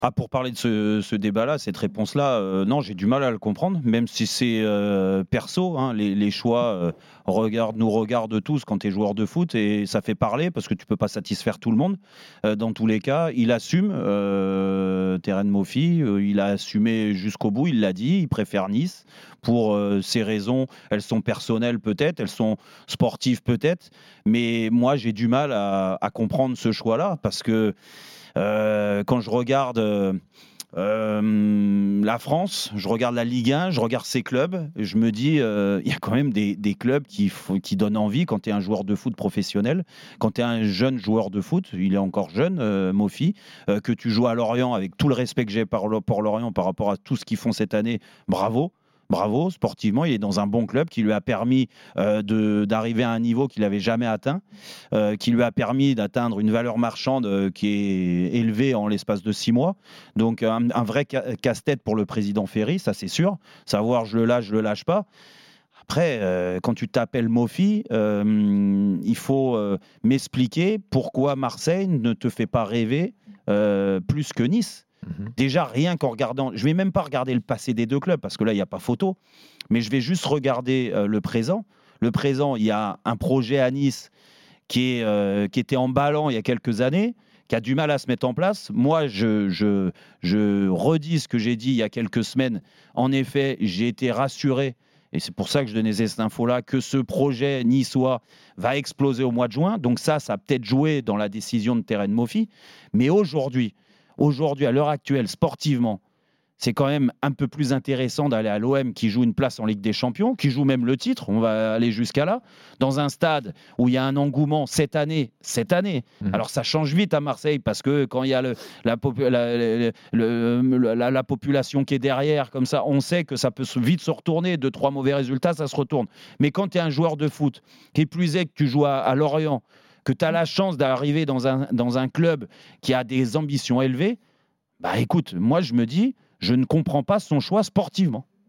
Pour parler de ce débat-là, cette réponse-là, non, j'ai du mal à le comprendre, même si c'est perso. Hein, les choix nous regardent tous quand tu es joueur de foot et ça fait parler parce que tu peux pas satisfaire tout le monde. Dans tous les cas, il assume, Terren Moffi, il a assumé jusqu'au bout, il l'a dit, il préfère Nice pour ses raisons. Elles sont personnelles peut-être, elles sont sportives peut-être, mais moi j'ai du mal à comprendre ce choix-là parce que quand je regarde la France, je regarde la Ligue 1, je regarde ces clubs, je me dis, il y a quand même des clubs qui donnent envie quand tu es un joueur de foot professionnel, quand tu es un jeune joueur de foot, il est encore jeune, Moffi, que tu joues à Lorient, avec tout le respect que j'ai pour Lorient par rapport à tout ce qu'ils font cette année, bravo. Bravo, sportivement, il est dans un bon club qui lui a permis d'arriver à un niveau qu'il n'avait jamais atteint, qui lui a permis d'atteindre une valeur marchande qui est élevée en l'espace de 6 mois. Donc un vrai casse-tête pour le président Ferry, ça c'est sûr. Savoir je le lâche pas. Après, quand tu t'appelles Moffi, il faut m'expliquer pourquoi Marseille ne te fait pas rêver plus que Nice. Déjà, rien qu'en regardant, je vais même pas regarder le passé des deux clubs parce que là, il n'y a pas photo, mais je vais juste regarder le présent. Le présent, il y a un projet à Nice qui était emballant il y a quelques années, qui a du mal à se mettre en place. Moi, je redis ce que j'ai dit il y a quelques semaines. En effet, j'ai été rassuré, et c'est pour ça que je donnais cette info-là, que ce projet niçois va exploser au mois de juin. Donc ça a peut-être joué dans la décision de Terren Moffi. Mais aujourd'hui, à l'heure actuelle, sportivement, c'est quand même un peu plus intéressant d'aller à l'OM qui joue une place en Ligue des Champions, qui joue même le titre, on va aller jusqu'à là, dans un stade où il y a un engouement cette année. Alors ça change vite à Marseille parce que quand il y a la population qui est derrière, comme ça, on sait que ça peut vite se retourner, 2-3 mauvais résultats, ça se retourne. Mais quand tu es un joueur de foot, qui plus est que tu joues à Lorient, que tu as la chance d'arriver dans un club qui a des ambitions élevées, bah écoute, moi je me dis, je ne comprends pas son choix sportivement.